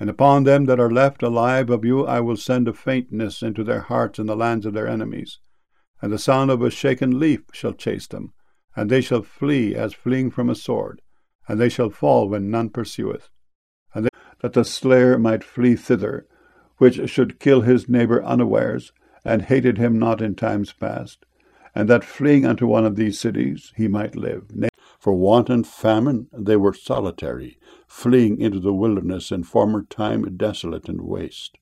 And upon them that are left alive of you I will send a faintness into their hearts in the lands of their enemies. And the sound of a shaken leaf shall chase them, and they shall flee as fleeing from a sword, and they shall fall when none pursueth. And that the slayer might flee thither, which should kill his neighbour unawares, and hated him not in times past, and that fleeing unto one of these cities he might live. For want and famine they were solitary, fleeing into the wilderness in former time desolate and waste.